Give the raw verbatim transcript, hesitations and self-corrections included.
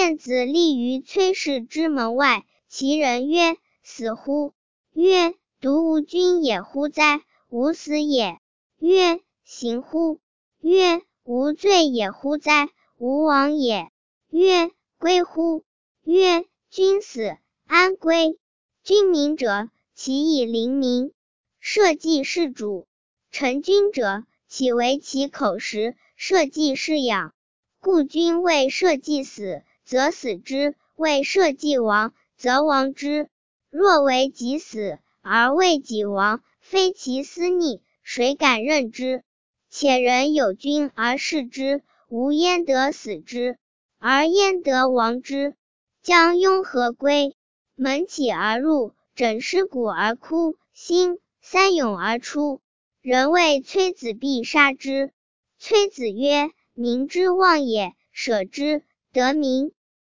见子立于崔氏之门外，其人曰：死乎？曰：独无君也乎哉？吾死也。曰：行乎？曰：无罪也乎哉？吾亡也。曰：归乎？曰：君死，安归？君民者，其以灵民。社稷是主，臣君者，岂为其口实？社稷是养。故君为社稷死，则死之；为社稷亡，则亡之。若为己死，而为己亡，非其私逆，谁敢任之？且人有君而视之，无焉得死之，而焉得亡之？将雍何归？门起而入，枕尸骨而哭，兴三咏而出。人谓崔子必杀之。崔子曰：民之望也，舍之，得民。